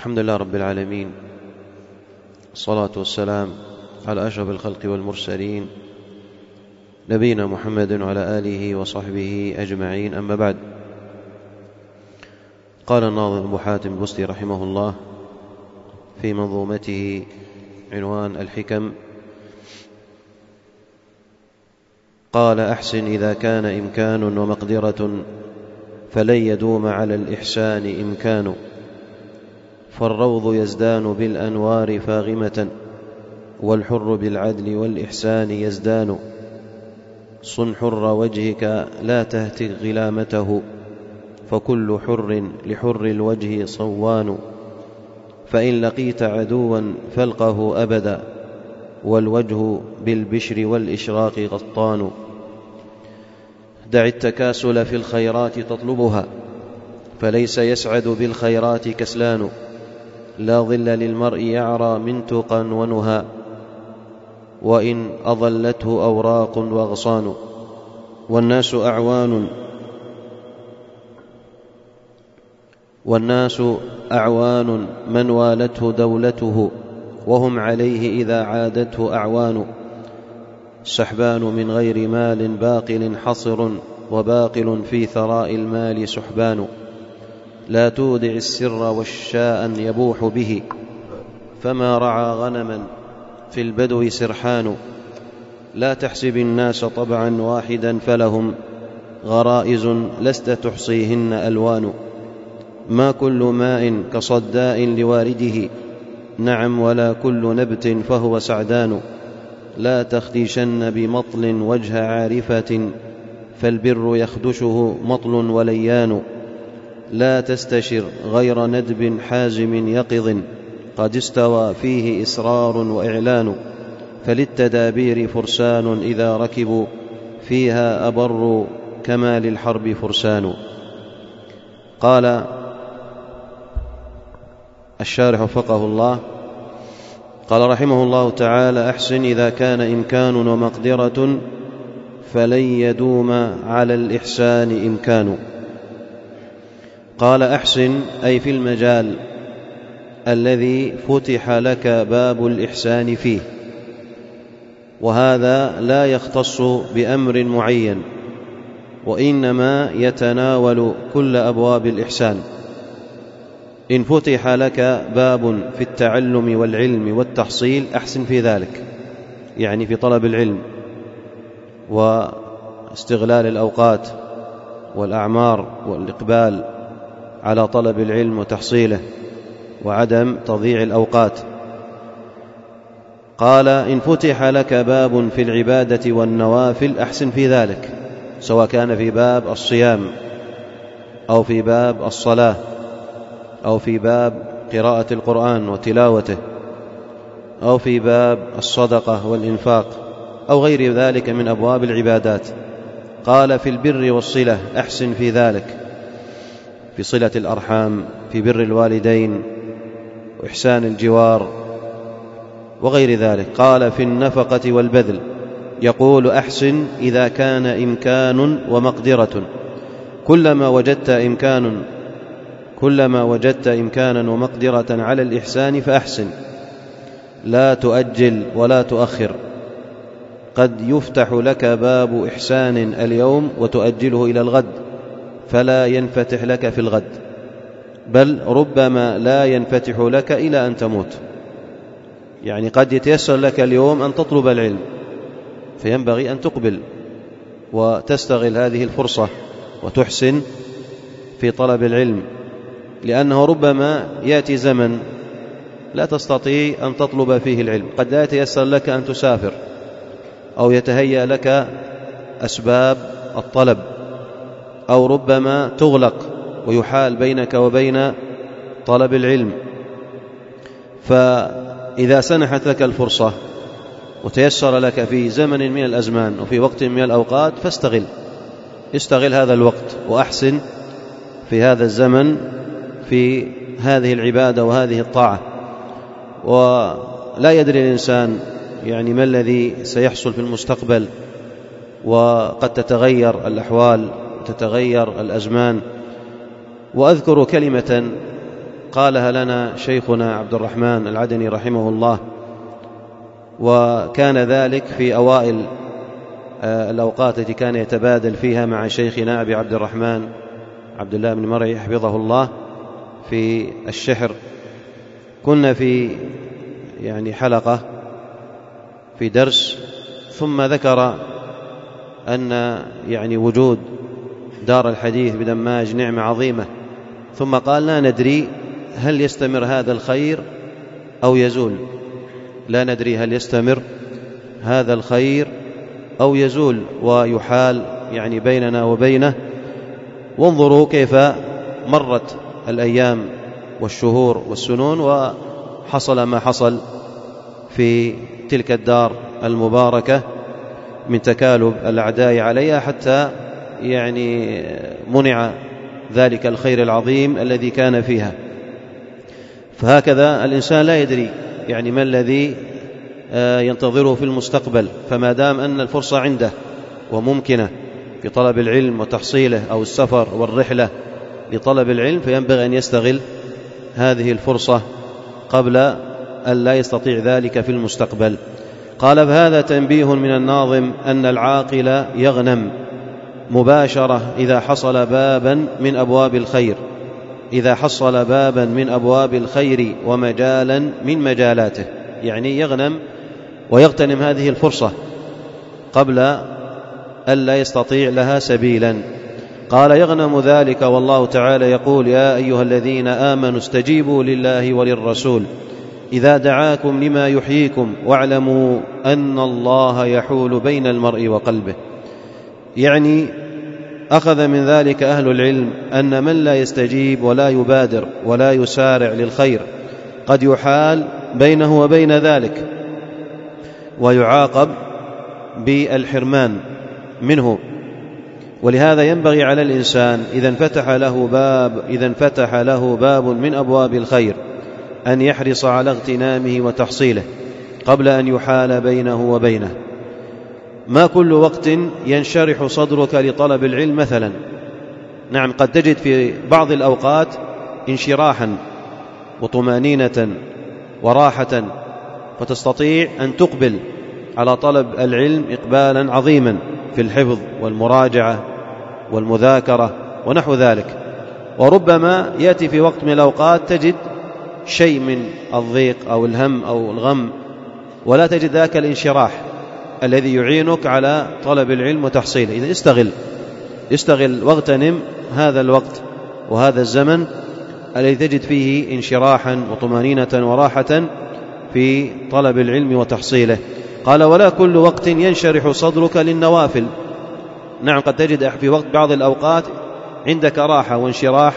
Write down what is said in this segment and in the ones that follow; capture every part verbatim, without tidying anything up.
الحمد لله رب العالمين، الصلاة والسلام على أشرف الخلق والمرسلين نبينا محمد وعلى آله وصحبه أجمعين، أما بعد. قال الناظم أبو حاتم البستي رحمه الله في منظومته عنوان الحكم، قال: أحسن إذا كان إمكان ومقدرة فلن يدوم على الإحسان إمكان، فالروض يزدان بالأنوار فاغمة والحر بالعدل والإحسان يزدان. صن حر وجهك لا تهتك غلامته، فكل حر لحر الوجه صوان. فإن لقيت عدوا فالقه أبدا، والوجه بالبشر والإشراق غطان. دع التكاسل في الخيرات تطلبها، فليس يسعد بالخيرات كسلان. لا ظل للمرء يعرى من تقى ونهى، وإن أضلته أوراق وأغصان. والناس أعوان والناس أعوان من والته دولته، وهم عليه إذا عادته أعوان. سحبان من غير مال باقل حصر، وباقل في ثراء المال سحبان. لا تودع السر والشاء يبوح به، فما رعى غنما في البدو سرحان. لا تحسب الناس طبعا واحدا، فلهم غرائز لست تحصيهن ألوان. ما كل ماء كصداء لوارده، نعم ولا كل نبت فهو سعدان. لا تخدشن بمطل وجه عارفة، فالبر يخدشه مطل وليان. لا تستشر غير ندب حازم يقظ، قد استوى فيه إسرار وإعلان. فللتدابير فرسان إذا ركبوا، فيها أبر كما للحرب فرسان. قال الشارح وفقه الله، قال رحمه الله تعالى: أحسن إذا كان إمكان ومقدرة فلن يدوم على الإحسان إمكان. قال: أحسن أي في المجال الذي فتح لك باب الإحسان فيه، وهذا لا يختص بأمر معين، وإنما يتناول كل أبواب الإحسان. إن فتح لك باب في التعلم والعلم والتحصيل أحسن في ذلك، يعني في طلب العلم واستغلال الأوقات والأعمار والإقبال على طلب العلم وتحصيله وعدم تضييع الأوقات. قال: إن فتح لك باب في العبادة والنوافل أحسن في ذلك، سواء كان في باب الصيام أو في باب الصلاة أو في باب قراءة القرآن وتلاوته أو في باب الصدقة والإنفاق أو غير ذلك من أبواب العبادات. قال: في البر والصلة أحسن في ذلك، في صلة الأرحام، في بر الوالدين وإحسان الجوار وغير ذلك. قال: في النفقة والبذل. يقول: أحسن إذا كان إمكان ومقدرة، كلما وجدت إمكان كلما وجدت إمكانا ومقدرة على الإحسان فأحسن، لا تؤجل ولا تؤخر. قد يفتح لك باب إحسان اليوم وتؤجله إلى الغد، فلا ينفتح لك في الغد، بل ربما لا ينفتح لك إلى أن تموت. يعني قد يتيسر لك اليوم أن تطلب العلم، فينبغي أن تقبل وتستغل هذه الفرصة وتحسن في طلب العلم، لأنه ربما يأتي زمن لا تستطيع أن تطلب فيه العلم. قد لا يتيسر لك أن تسافر، أو يتهيأ لك أسباب الطلب، أو ربما تغلق ويحال بينك وبين طلب العلم. فإذا سنحت لك الفرصة وتيسر لك في زمن من الأزمان وفي وقت من الأوقات فاستغل استغل هذا الوقت وأحسن في هذا الزمن في هذه العبادة وهذه الطاعة. ولا يدري الإنسان يعني ما الذي سيحصل في المستقبل، وقد تتغير الأحوال وتتغير الأزمان. وأذكر كلمة قالها لنا شيخنا عبد الرحمن العدني رحمه الله، وكان ذلك في أوائل الأوقات التي كان يتبادل فيها مع شيخنا أبي عبد الرحمن عبد الله بن مرعي حفظه الله في الشحر. كنا في يعني حلقة في درس، ثم ذكر أن يعني وجود دار الحديث بدماج نعمة عظيمة، ثم قال لا ندري هل يستمر هذا الخير أو يزول، لا ندري هل يستمر هذا الخير أو يزول ويحال يعني بيننا وبينه. وانظروا كيف مرت الأيام والشهور والسنون وحصل ما حصل في تلك الدار المباركة من تكالب الأعداء عليها، حتى يعني منع ذلك الخير العظيم الذي كان فيها. فهكذا الإنسان لا يدري يعني ما الذي ينتظره في المستقبل، فما دام أن الفرصة عنده وممكنة في طلب العلم وتحصيله أو السفر والرحلة لطلب العلم، فينبغي أن يستغل هذه الفرصة قبل أن لا يستطيع ذلك في المستقبل. قال فهذا تنبيه من الناظم أن العاقل يغنم مباشرة إذا حصل بابا من أبواب الخير، إذا حصل بابا من أبواب الخير ومجالا من مجالاته، يعني يغنم ويغتنم هذه الفرصة قبل أن لا يستطيع لها سبيلا. قال يغنم ذلك والله تعالى يقول يا أيها الذين آمنوا استجيبوا لله وللرسول إذا دعاكم لما يحييكم واعلموا أن الله يحول بين المرء وقلبه. يعني أخذ من ذلك أهل العلم أن من لا يستجيب ولا يبادر ولا يسارع للخير قد يحال بينه وبين ذلك ويعاقب بالحرمان منه. ولهذا ينبغي على الإنسان إذا انفتح له باب إذا انفتح له باب من أبواب الخير أن يحرص على اغتنامه وتحصيله قبل أن يحال بينه وبينه. ما كل وقت ينشرح صدرك لطلب العلم مثلا، نعم قد تجد في بعض الأوقات انشراحا وطمانينة وراحة، فتستطيع أن تقبل على طلب العلم إقبالا عظيما في الحفظ والمراجعة والمذاكرة ونحو ذلك. وربما يأتي في وقت من الأوقات تجد شيء من الضيق أو الهم أو الغم، ولا تجد ذاك الانشراح الذي يعينك على طلب العلم وتحصيله. إذا استغل استغل واغتنم هذا الوقت وهذا الزمن الذي تجد فيه انشراحا وطمانينة وراحة في طلب العلم وتحصيله. قال ولا كل وقت ينشرح صدرك للنوافل، نعم قد تجد في وقت بعض الأوقات عندك راحة وانشراح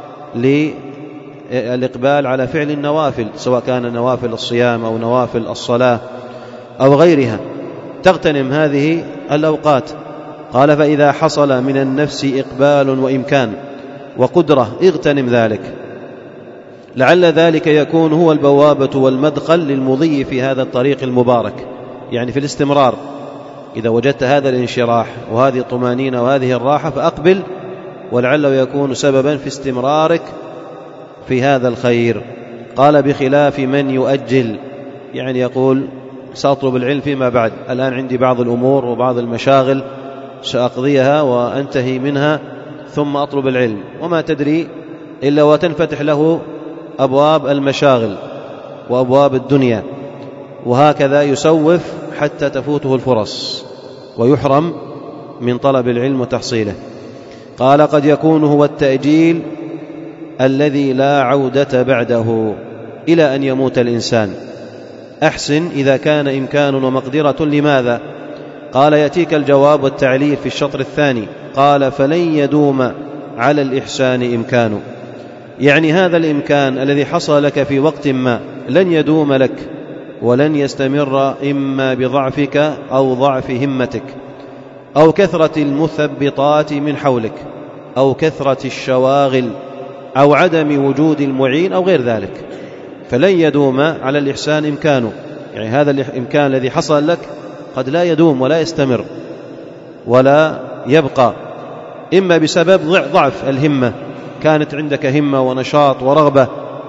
للإقبال على فعل النوافل، سواء كان نوافل الصيام أو نوافل الصلاة أو غيرها، تغتنم هذه الأوقات. قال فإذا حصل من النفس إقبال وإمكان وقدرة اغتنم ذلك، لعل ذلك يكون هو البوابة والمدخل للمضي في هذا الطريق المبارك، يعني في الاستمرار. إذا وجدت هذا الانشراح وهذه الطمانينة وهذه الراحة فأقبل، ولعله يكون سببا في استمرارك في هذا الخير. قال بخلاف من يؤجل، يعني يقول سأطلب العلم فيما بعد، الآن عندي بعض الأمور وبعض المشاغل سأقضيها وأنتهي منها ثم أطلب العلم، وما تدري إلا وتنفتح له أبواب المشاغل وأبواب الدنيا، وهكذا يسوف حتى تفوته الفرص ويحرم من طلب العلم وتحصيله. قال قد يكون هو التأجيل الذي لا عودة بعده إلى أن يموت الإنسان. أحسن إذا كان إمكان ومقدرة. لماذا؟ قال يأتيك الجواب والتعليل في الشطر الثاني. قال فلن يدوم على الإحسان إمكان، يعني هذا الإمكان الذي حصل لك في وقت ما لن يدوم لك ولن يستمر، إما بضعفك أو ضعف همتك أو كثرة المثبطات من حولك أو كثرة الشواغل أو عدم وجود المعين أو غير ذلك. فلن يدوم على الإحسان إمكانه، يعني هذا الإمكان الذي حصل لك قد لا يدوم ولا يستمر ولا يبقى، إما بسبب ضعف الهمة، كانت عندك همة ونشاط ورغبة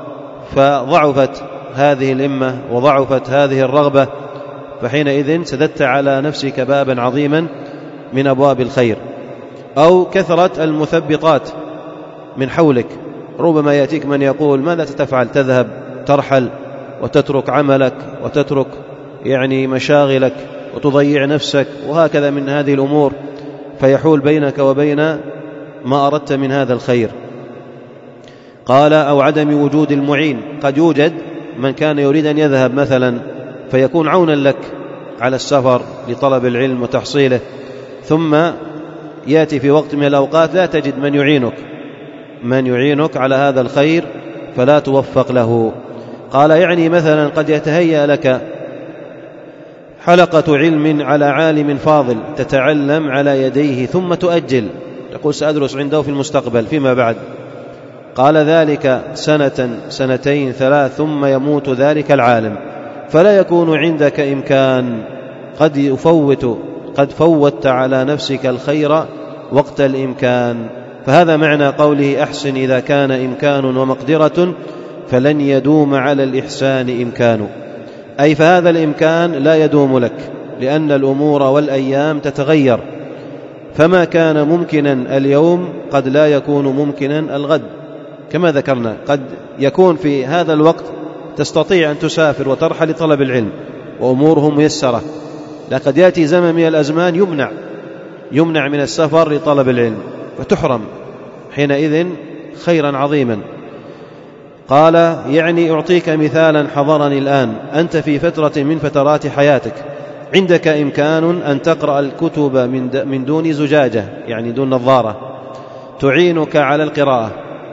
فضعفت هذه الهمة وضعفت هذه الرغبة، فحينئذ سددت على نفسك بابا عظيما من أبواب الخير. أو كثرة المثبطات من حولك، ربما يأتيك من يقول ماذا تفعل؟ تذهب ترحل وتترك عملك وتترك يعني مشاغلك وتضيع نفسك، وهكذا من هذه الأمور، فيحول بينك وبين ما أردت من هذا الخير. قال أو عدم وجود المعين، قد يوجد من كان يريد أن يذهب مثلا فيكون عونا لك على السفر لطلب العلم وتحصيله، ثم يأتي في وقت من الأوقات لا تجد من يعينك من يعينك على هذا الخير فلا توفق له. قال يعني مثلا قد يتهيأ لك حلقة علم على عالم فاضل تتعلم على يديه ثم تؤجل، تقول سأدرس عنده في المستقبل فيما بعد. قال ذلك سنة سنتين ثلاث ثم يموت ذلك العالم، فلا يكون عندك إمكان، قد يفوت قد فوت على نفسك الخير وقت الإمكان. فهذا معنى قوله أحسن إذا كان إمكان ومقدرة فلن يدوم على الإحسان إمكان، أي فهذا الإمكان لا يدوم لك، لأن الأمور والأيام تتغير، فما كان ممكنا اليوم قد لا يكون ممكنا الغد. كما ذكرنا قد يكون في هذا الوقت تستطيع أن تسافر وترحل لطلب العلم وأموره ميسرة، لقد يأتي زمن من الأزمان يمنع يمنع من السفر لطلب العلم فتحرم حينئذ خيرا عظيما. قال يعني أعطيك مثالا حضرني الآن، أنت في فترة من فترات حياتك عندك إمكان أن تقرأ الكتب من دون زجاجة، يعني دون نظارة تعينك على القراءة،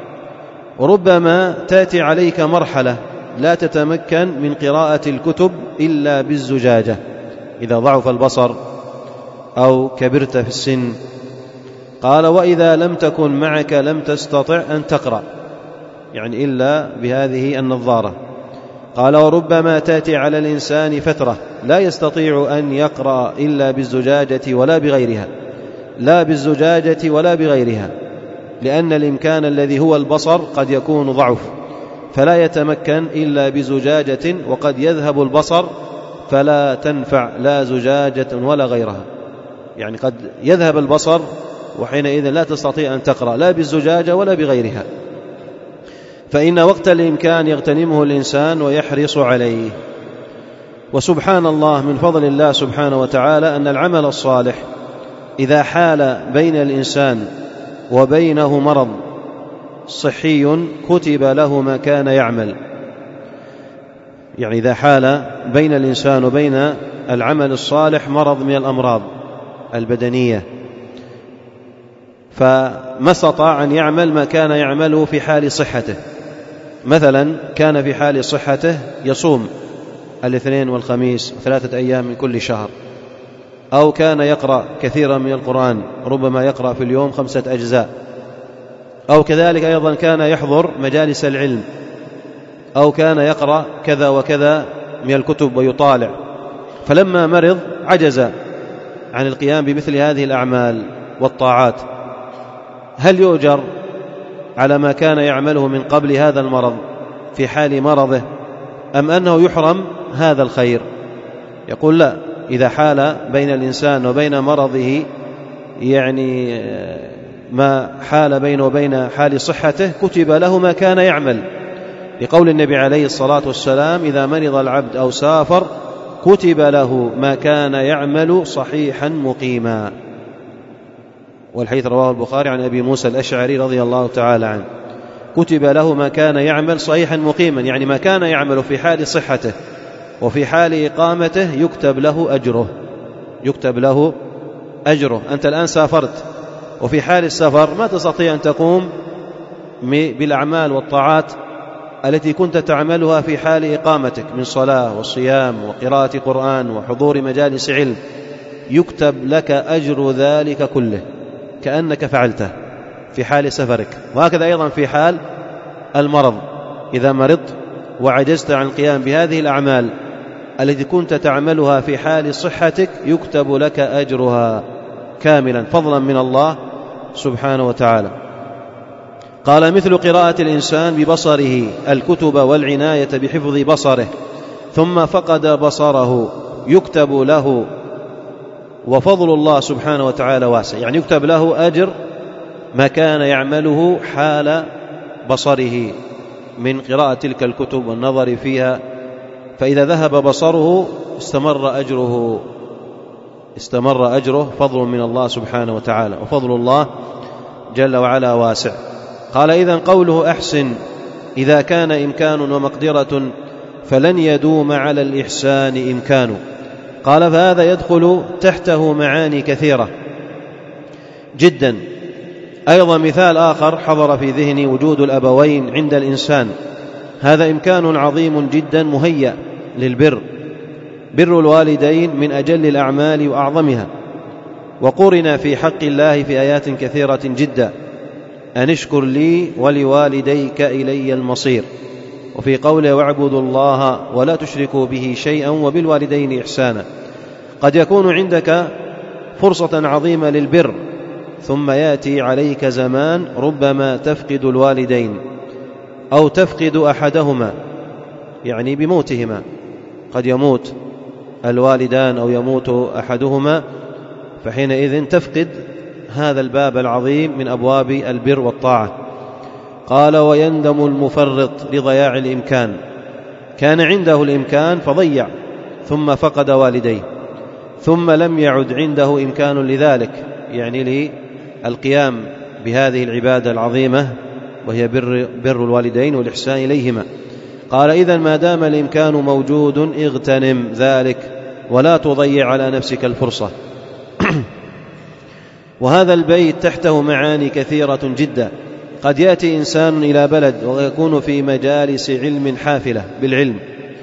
وربما تأتي عليك مرحلة لا تتمكن من قراءة الكتب إلا بالزجاجة إذا ضعف البصر أو كبرت في السن. قال وإذا لم تكن معك لم تستطع أن تقرأ، يعني إلا بهذه النظارة. قال وربما تأتي على الإنسان فترة لا يستطيع أن يقرأ إلا بالزجاجة ولا بغيرها لا بالزجاجة ولا بغيرها لأن الإمكان الذي هو البصر قد يكون ضعف فلا يتمكن إلا بزجاجة، وقد يذهب البصر فلا تنفع لا زجاجة ولا غيرها، يعني قد يذهب البصر وحينئذ لا تستطيع أن تقرأ لا بالزجاجة ولا بغيرها، فإن وقت الإمكان يغتنمه الإنسان ويحرص عليه. وسبحان الله من فضل الله سبحانه وتعالى أن العمل الصالح إذا حال بين الإنسان وبينه مرض صحي كتب له ما كان يعمل، يعني إذا حال بين الإنسان وبين العمل الصالح مرض من الأمراض البدنية فما استطاع أن يعمل ما كان يعمله في حال صحته، مثلا كان في حال صحته يصوم الاثنين والخميس ثلاثة أيام من كل شهر، أو كان يقرأ كثيرا من القرآن ربما يقرأ في اليوم خمسة أجزاء، أو كذلك أيضا كان يحضر مجالس العلم، أو كان يقرأ كذا وكذا من الكتب ويطالع، فلما مرض عجز عن القيام بمثل هذه الأعمال والطاعات، هل يؤجر على ما كان يعمله من قبل هذا المرض في حال مرضه، أم أنه يحرم هذا الخير؟ يقول لا، إذا حال بين الإنسان وبين مرضه يعني ما حال بينه وبين حال صحته كتب له ما كان يعمل، لقول النبي عليه الصلاة والسلام إذا مرض العبد أو سافر كتب له ما كان يعمل صحيحا مقيما. والحديث رواه البخاري عن أبي موسى الأشعري رضي الله تعالى عنه، كتب له ما كان يعمل صحيحا مقيما، يعني ما كان يعمل في حال صحته وفي حال إقامته يكتب له أجره يكتب له أجره. أنت الآن سافرت وفي حال السفر ما تستطيع أن تقوم بالأعمال والطاعات التي كنت تعملها في حال إقامتك من صلاة وصيام وقراءة قرآن وحضور مجالس علم، يكتب لك أجر ذلك كله كأنك فعلته في حال سفرك. وهكذا أيضا في حال المرض، إذا مرضت وعجزت عن القيام بهذه الأعمال التي كنت تعملها في حال صحتك يكتب لك أجرها كاملا فضلا من الله سبحانه وتعالى. قال مثل قراءة الإنسان ببصره الكتب والعناية بحفظ بصره ثم فقد بصره يكتب له، وفضل الله سبحانه وتعالى واسع، يعني يكتب له أجر ما كان يعمله حال بصره من قراءة تلك الكتب والنظر فيها، فإذا ذهب بصره استمر أجره استمر أجره فضل من الله سبحانه وتعالى، وفضل الله جل وعلا واسع. قال إذن قوله أحسن إذا كان إمكان ومقدرة فلن يدوم على الإحسان إمكان. قال فهذا يدخل تحته معاني كثيرة جدا. أيضا مثال آخر حضر في ذهني وجود الأبوين عند الإنسان، هذا إمكان عظيم جدا مهيأ للبر، بر الوالدين من أجل الأعمال وأعظمها، وقرن في حق الله في آيات كثيرة جدا أن اشكر لي ولوالديك إلي المصير، وفي قوله واعبدوا الله ولا تشركوا به شيئا وبالوالدين إحسانا. قد يكون عندك فرصة عظيمة للبر ثم يأتي عليك زمان ربما تفقد الوالدين أو تفقد أحدهما، يعني بموتهما، قد يموت الوالدان أو يموت أحدهما، فحينئذ تفقد هذا الباب العظيم من أبواب البر والطاعة. قال ويندم المفرط لضياع الإمكان، كان عنده الإمكان فضيع ثم فقد والديه ثم لم يعد عنده إمكان لذلك، يعني للقيام بهذه العبادة العظيمة وهي بر, بر الوالدين والإحسان إليهما. قال إذن ما دام الإمكان موجود اغتنم ذلك ولا تضيع على نفسك الفرصة. وهذا البيت تحته معاني كثيرة جدا. قد يأتي إنسان إلى بلد ويكون في مجالس علم حافلة بالعلم،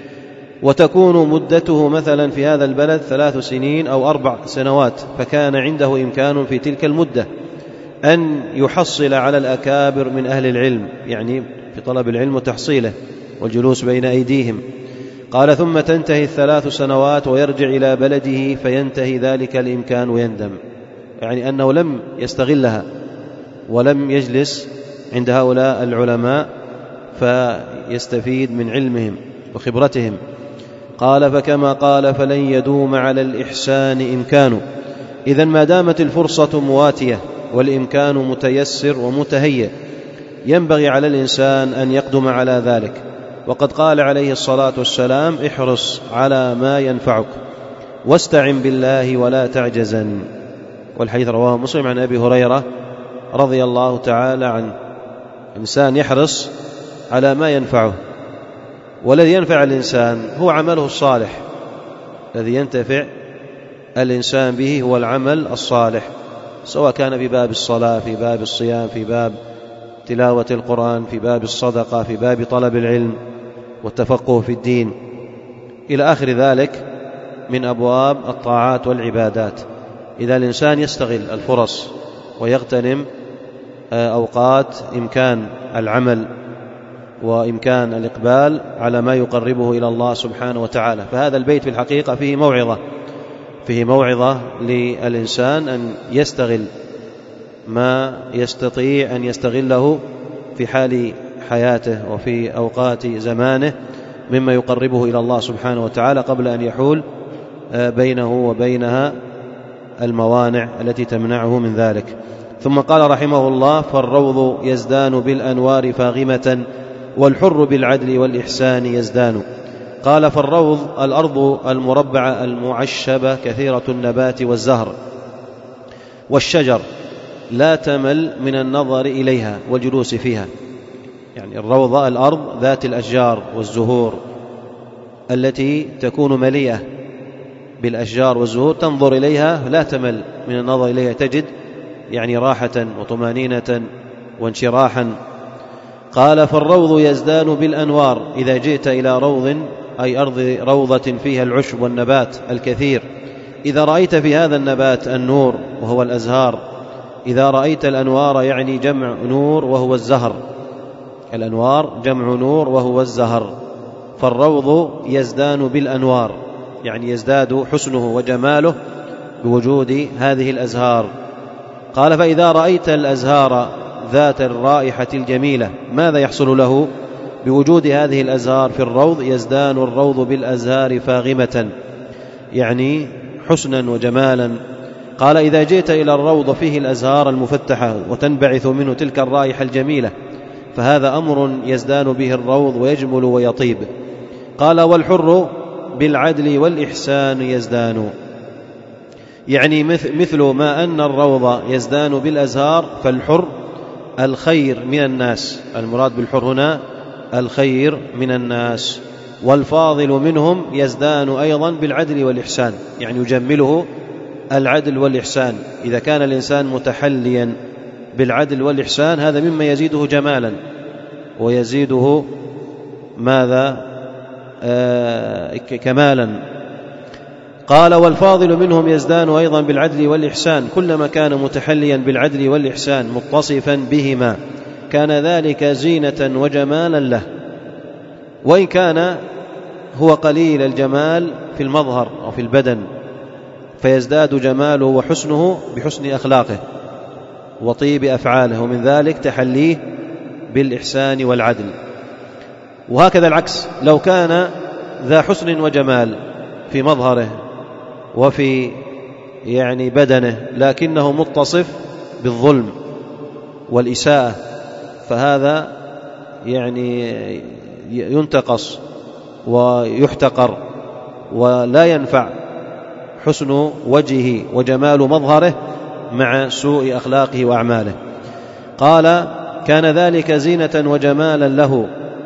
وتكون مدته مثلا في هذا البلد ثلاث سنين أو أربع سنوات، فكان عنده إمكان في تلك المدة أن يحصل على الأكابر من أهل العلم، يعني في طلب العلم وتحصيله والجلوس بين أيديهم. قال ثم تنتهي الثلاث سنوات ويرجع إلى بلده فينتهي ذلك الإمكان ويندم، يعني أنه لم يستغلها ولم يجلس عند هؤلاء العلماء فيستفيد من علمهم وخبرتهم. قال فكما قال فلن يدوم على الإحسان إمكان. إذن ما دامت الفرصة مواتية والإمكان متيسر ومتهيئ ينبغي على الإنسان أن يقدم على ذلك. وقد قال عليه الصلاة والسلام احرص على ما ينفعك واستعن بالله ولا تعجزن، والحديث رواه مسلم عن أبي هريرة رضي الله تعالى عنه. الإنسان يحرص على ما ينفعه، والذي ينفع الإنسان هو عمله الصالح، الذي ينتفع الإنسان به هو العمل الصالح، سواء كان في باب الصلاة، في باب الصيام، في باب تلاوة القرآن، في باب الصدقة، في باب طلب العلم والتفقه في الدين إلى آخر ذلك من أبواب الطاعات والعبادات. إذا الإنسان يستغل الفرص ويغتنم أوقات إمكان العمل وإمكان الإقبال على ما يقربه إلى الله سبحانه وتعالى، فهذا البيت في الحقيقة فيه موعظة فيه موعظة للإنسان أن يستغل ما يستطيع أن يستغله في حال حياته وفي أوقات زمانه مما يقربه إلى الله سبحانه وتعالى قبل أن يحول بينه وبينها الموانع التي تمنعه من ذلك. ثم قال رحمه الله فالروض يزدان بالأنوار فاغمة والحر بالعدل والإحسان يزدان. قال فالروض الأرض المربعة المعشبة كثيرة النبات والزهر والشجر لا تمل من النظر إليها والجلوس فيها، يعني الروضة الأرض ذات الأشجار والزهور التي تكون مليئة بالأشجار والزهور، تنظر إليها لا تمل من النظر إليها، تجد يعني راحة وطمانينة وانشراحا. قال فالروض يزدان بالأنوار، إذا جئت إلى روض أي أرض روضة فيها العشب والنبات الكثير، إذا رأيت في هذا النبات النور وهو الأزهار، إذا رأيت الأنوار يعني جمع نور وهو الزهر، الأنوار جمع نور وهو الزهر، فالروض يزدان بالأنوار يعني يزداد حسنه وجماله بوجود هذه الأزهار. قال فإذا رأيت الأزهار ذات الرائحة الجميلة. ماذا يحصل له بوجود هذه الأزهار في الروض؟ يزدان الروض بالأزهار فاغمة، يعني حسنا وجمالا. قال إذا جئت إلى الروض فيه الأزهار المفتحة وتنبعث منه تلك الرائحة الجميلة فهذا أمر يزدان به الروض ويجمل ويطيب. قال والحر بالعدل والإحسان يزدان، يعني مثل ما أن الروض يزدان بالأزهار فالحر الخير من الناس، المراد بالحر هنا الخير من الناس. والفاضل منهم يزدان أيضا بالعدل والإحسان، يعني يجمله العدل والإحسان. إذا كان الإنسان متحليا بالعدل والإحسان هذا مما يزيده جمالا ويزيده ماذا آه كمالا. قال والفاضل منهم يزدان أيضا بالعدل والإحسان، كلما كان متحليا بالعدل والإحسان متصفا بهما كان ذلك زينة وجمالا له، وإن كان هو قليل الجمال في المظهر أو في البدن فيزداد جماله وحسنه بحسن أخلاقه وطيب أفعاله، ومن ذلك تحليه بالإحسان والعدل. وهكذا العكس، لو كان ذا حسن وجمال في مظهره وفي يعني بدنه لكنه متصف بالظلم والإساءة فهذا يعني ينتقص ويحتقر ولا ينفع حسن وجهه وجمال مظهره مع سوء أخلاقه وأعماله. قال كان ذلك زينة وجمالا له.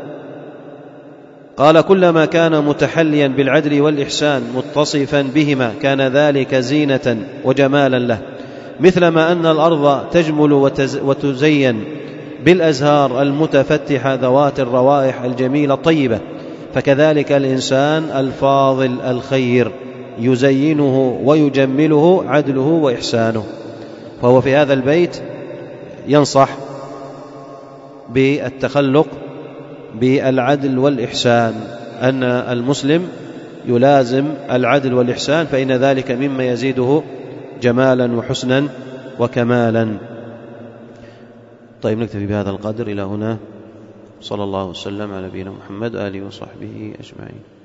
قال كلما كان متحليا بالعدل والإحسان متصفا بهما كان ذلك زينة وجمالا له، مثلما أن الأرض تجمل وتزين بالأزهار المتفتحة ذوات الروائح الجميلة الطيبة، فكذلك الإنسان الفاضل الخير يزينه ويجمله عدله وإحسانه. فهو في هذا البيت ينصح بالتخلق بالعدل والإحسان، أن المسلم يلازم العدل والإحسان فإن ذلك مما يزيده جمالا وحسنا وكمالا. طيب نكتفي بهذا القدر إلى هنا. صلى الله وسلم على نبينا محمد آله وصحبه أجمعين.